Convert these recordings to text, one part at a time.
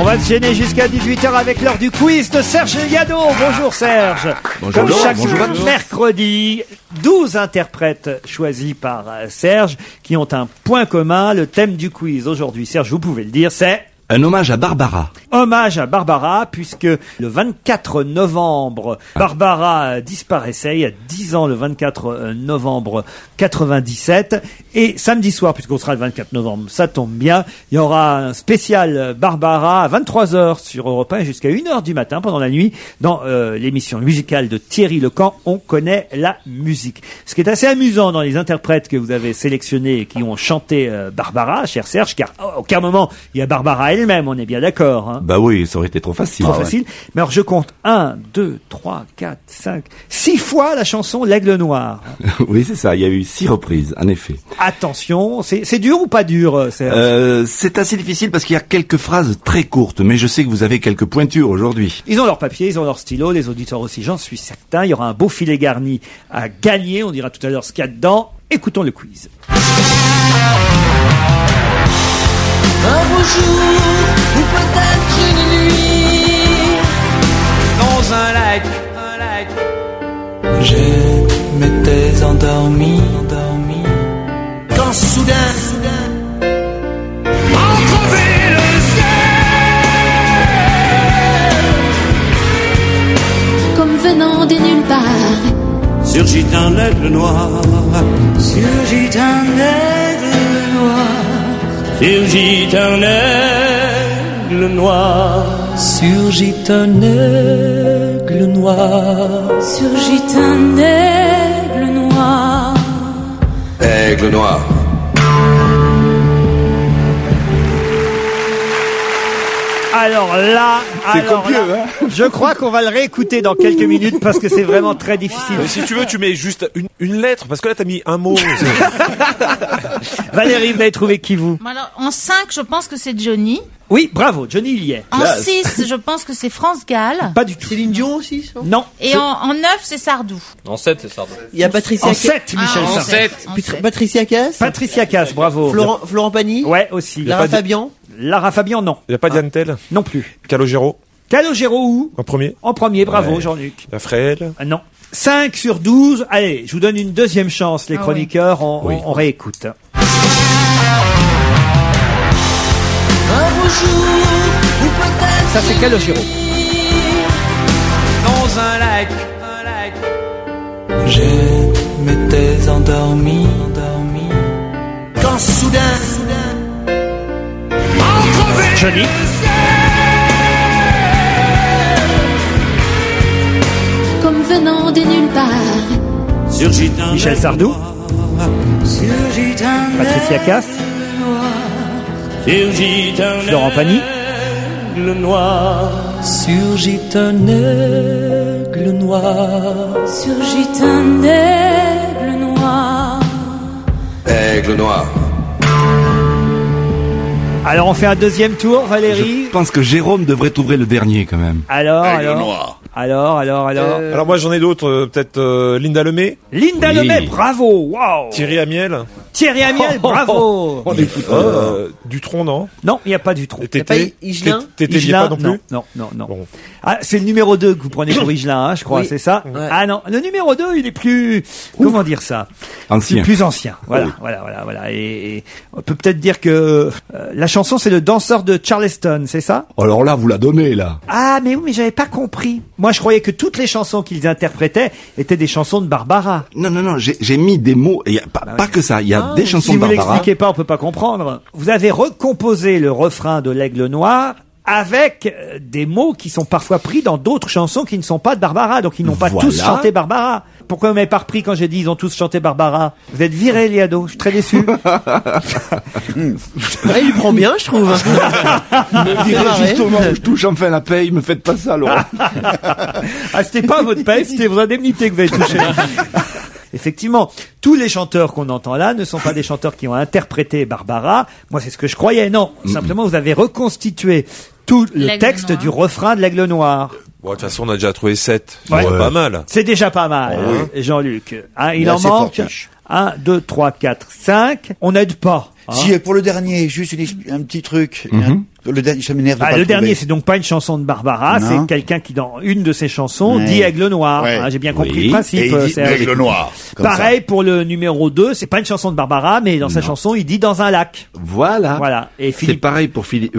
va se gêner jusqu'à 18h avec l'heure du quiz de Serge Liado. Bonjour Serge. Bonjour. Comme chaque Bonjour. mercredi, 12 interprètes choisis par Serge qui ont un point commun. Le thème du quiz aujourd'hui, Serge, vous pouvez le dire, c'est... Un hommage à Barbara. Hommage à Barbara, puisque le 24 novembre, Barbara disparaissait, il y a 10 ans, le 24 novembre 97. Et samedi soir, puisqu'on sera le 24 novembre, ça tombe bien, il y aura un spécial Barbara à 23h sur Europe 1 jusqu'à 1h du matin, pendant la nuit, dans l'émission musicale de Thierry Lecamp, On connaît la musique. Ce qui est assez amusant dans les interprètes que vous avez sélectionnés et qui ont chanté Barbara, cher Serge, car à aucun moment il y a Barbara elle-même, on est bien d'accord. Hein. Bah oui, ça aurait été trop facile. Trop facile. Mais alors je compte 1, 2, 3, 4, 5, 6 fois la chanson L'Aigle Noir. Oui, c'est ça, il y a eu 6 reprises, en effet. Attention, c'est dur ou pas dur, Serge? C'est assez difficile parce qu'il y a quelques phrases très courtes, mais je sais que vous avez quelques pointures aujourd'hui. Ils ont leur papier, ils ont leur stylo, les auditeurs aussi, j'en suis certain. Il y aura un beau filet garni à gagner, on dira tout à l'heure ce qu'il y a dedans. Écoutons le quiz. Un beau jour, ou peut-être une nuit, dans un lac, je m'étais endormi, quand soudain, entrevé le ciel, comme venant de nulle part, surgit un aigle noir, surgit un aigle noir. Surgit un aigle noir. Surgit un aigle noir. Surgit un aigle noir. Aigle noir. Alors là, je crois qu'on va le réécouter dans quelques minutes parce que c'est vraiment très difficile. Mais si tu veux, tu mets juste une lettre, parce que là, t'as mis un mot. Valérie, vous avez trouvé qui vous? Alors, en 5, je pense que c'est Johnny. Oui, bravo, Johnny il y est. En 6, je pense que c'est France Gall. Pas du tout. Céline Dion aussi, ça? Non. Et en 9, c'est Sardou. En 7, c'est ça. Il y a Patricia En 7, Michel en Sardou. 7. Patricia Cass? Patricia Cass, bravo. Florent Pagny? Ouais, aussi. Lara Fabian? Lara Fabian, non. Il n'y a pas Diane Tell? Non plus. Calogero? Calogero où? En premier? En premier, bravo Ouais. Jean-Luc. La Fréhel? Non. 5 sur 12. Allez, je vous donne une deuxième chance, les Ah chroniqueurs. Oui. On réécoute. Un beau jour, ou peut-être Ça, c'est Calogero. dans un lac, je m'étais endormi, quand soudain, entrevé Johnny. le ciel, comme venant de nulle part, surgit un Michel aigle Sardou. noir. Surgit un Patricia Cass. surgit un Florent Pagny. aigle noir. Surgit un aigle noir. surgit un aigle noir. Aigle noir. Alors, on fait un deuxième tour, Valérie. Je pense que Jérôme devrait ouvrir le dernier quand même. Alors. noir. Alors moi, j'en ai d'autres. Peut-être Linda Lemay? Linda Oui. Lemay, bravo. Wow. Thierry Amiel? Thierry Amiel, bravo. Dutronc, non? Non, il n'y a pas du tout. Et a pas Higelin? Tété, il y a pas non plus? Non. Bon. Ah, c'est le numéro 2 que vous prenez pour Higelin, hein, je crois, Oui. c'est ça? Ouais. Ah non, le numéro 2, il est plus, comment dire ça? Ancien. Plus ancien. Voilà, Oui. voilà. Et on peut peut-être dire que la chanson, c'est le danseur de Charleston, c'est ça? Alors là, vous la donnez, là. Ah, mais oui, mais j'avais pas compris. Moi, je croyais que toutes les chansons qu'ils interprétaient étaient des chansons de Barbara. Non, j'ai mis des mots, et y a pas que ça, il y a des chansons Si de vous Barbara. l'expliquez pas, on peut pas comprendre. Vous avez recomposé le refrain de l'Aigle Noir avec des mots qui sont parfois pris dans d'autres chansons qui ne sont pas de Barbara, donc ils n'ont pas Voilà. tous chanté Barbara. Pourquoi vous m'avez pas repris quand j'ai dit ils ont tous chanté Barbara? Vous êtes viré, Liado, je suis très déçu. Ouais, il prend bien, je trouve. Justement, je touche enfin la paye, me faites pas ça, Laurent. Ah, c'était pas votre paye, c'était vos indemnités que vous avez touchées. Effectivement, tous les chanteurs qu'on entend là ne sont pas des chanteurs qui ont interprété Barbara. Moi, c'est ce que je croyais. Non, simplement, vous avez reconstitué tout le L'Aigle texte Noir. du refrain de l'Aigle Noir. Bon, de toute façon, on a déjà trouvé 7. Ouais. C'est pas mal. C'est déjà pas mal, hein, Jean-Luc. Hein, il Là, en c'est manque fortiche. 1, 2, 3, 4, 5. On n'aide pas. Hein. Si, pour le dernier, juste un petit truc. Le dernier, ça m'énerve de pas le le dernier, trouver. c'est donc pas une chanson de Barbara, Non. c'est quelqu'un qui, dans une de ses chansons, Ouais. dit Aigle Noir. Ouais. J'ai bien compris Oui. le principe. Et il dit Serge. Aigle Noir. Comme Pareil pour le numéro 2, c'est pas une chanson de Barbara, mais dans sa chanson, il dit dans un lac. Voilà. Voilà. Et C'est Philippe, pareil pour Philippe.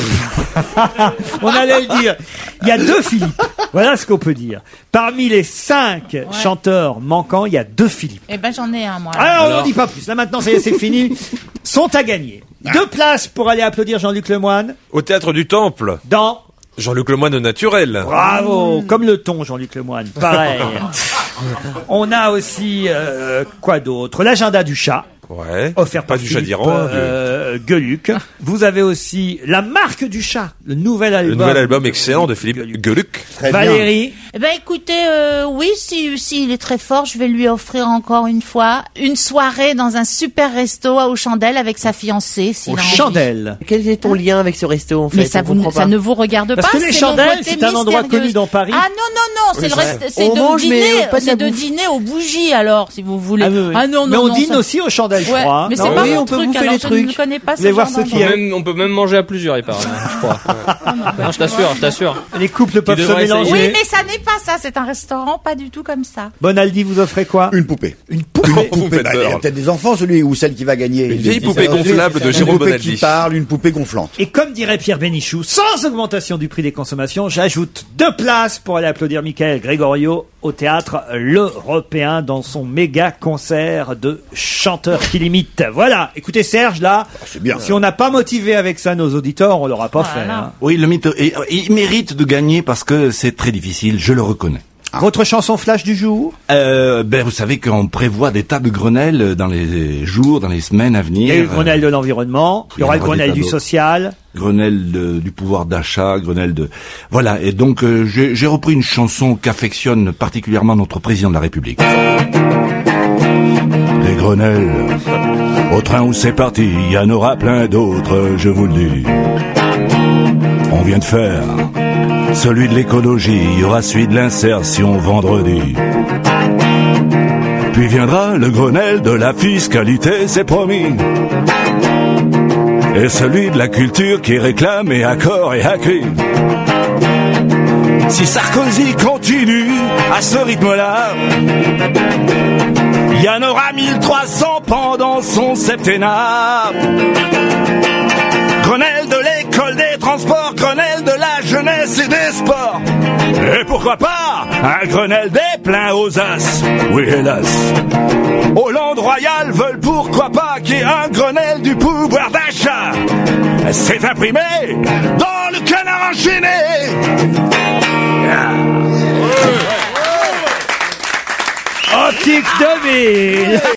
on allait le dire. Il y a 2 Philippe. Voilà ce qu'on peut dire. Parmi les 5 chanteurs manquants, il y a 2 Philippe. Eh ben, j'en ai un, moi. Alors, on dit pas plus. Là, maintenant, ça y est, c'est fini. Sont à gagner. 2 places pour aller applaudir Jean-Luc Lemoyne Au théâtre du Temple. dans... Jean-Luc Lemoyne naturel. Bravo, comme le ton, Jean-Luc Lemoyne, pareil. On a aussi quoi d'autre? L'agenda du chat, Ouais. offert Pas par du chat Philippe, d'Iran. Gueluc. Vous avez aussi la marque du chat, le nouvel album. Le nouvel album excellent de Philippe Gueluc. Très bien. Valérie, Eh ben, écoutez, oui, si il est très fort, je vais lui offrir encore une fois une soirée dans un super resto aux chandelles avec sa fiancée. s'il aux a envie. chandelles. Quel est ton lien avec ce resto, en fait? Mais ça, On comprend ça pas. ne vous regarde Parce pas. que les c'est chandelles, mon côté c'est un endroit mystérieuse. connu dans Paris. Ah non, c'est le reste, c'est On de mange, mais dîner, pas de la c'est de bouffe. dîner aux bougies alors, si vous voulez. oui, oui. Non, Mais non, on non, dîne ça- aussi aux chandelles, je Ouais, crois. mais c'est Non pas oui, mon on peut truc, bouffer alors les je trucs. ne connais pas Vous allez ce voir genre ce qui d'endroit. est. On peut même manger à plusieurs, il paraît, je crois. Non, je t'assure. Les couples peuvent se devrais essayer. mélanger. Oui, mais ça n'est pas ça, c'est un restaurant pas du tout comme ça. Bonaldi, vous offrez quoi? Une poupée. Une poupée. Vous me faites Bah, il y a peur. peut-être des enfants, celui ou celle qui va gagner. Une vieille poupée Ça, gonflable de une Jérôme poupée Bonaldi. qui parle, une poupée gonflante. Et comme dirait Pierre Bénichou, sans augmentation du prix des consommations, j'ajoute 2 places pour aller applaudir Michael Gregorio au théâtre L'Européen dans son méga concert de chanteurs qui limitent. Voilà. Écoutez Serge, là, c'est bien. si on n'a pas motivé avec ça nos auditeurs, on l'aura pas fait. hein. Oui, le mythe, et il mérite de gagner parce que c'est très difficile, je le reconnais. Votre chanson flash du jour? Vous savez qu'on prévoit des tas de Grenelles dans les jours, dans les semaines à venir. Il y a eu le Grenelle de l'environnement, il y aura le Grenelle du social. Grenelle du pouvoir d'achat, Grenelle de... Voilà, et donc j'ai repris une chanson qu'affectionne particulièrement notre président de la République. Les Grenelles, au train où c'est parti, il y en aura plein d'autres, je vous le dis. On vient de faire celui de l'écologie, il y aura celui de l'insertion vendredi. Puis viendra le Grenelle de la fiscalité, c'est promis. Et celui de la culture qui réclame et à corps et à cri. Si Sarkozy continue à ce rythme-là, il y en aura 1300 pendant son septennat. Grenelle de l'école des transports, Grenelle de la jeunesse et des sports. Et pourquoi pas un Grenelle des pleins aux as. Oui, hélas. Hollande Royal veulent pourquoi pas qu'il y ait un Grenelle du pouvoir d'achat. C'est imprimé dans le canard enchaîné. Optique 2000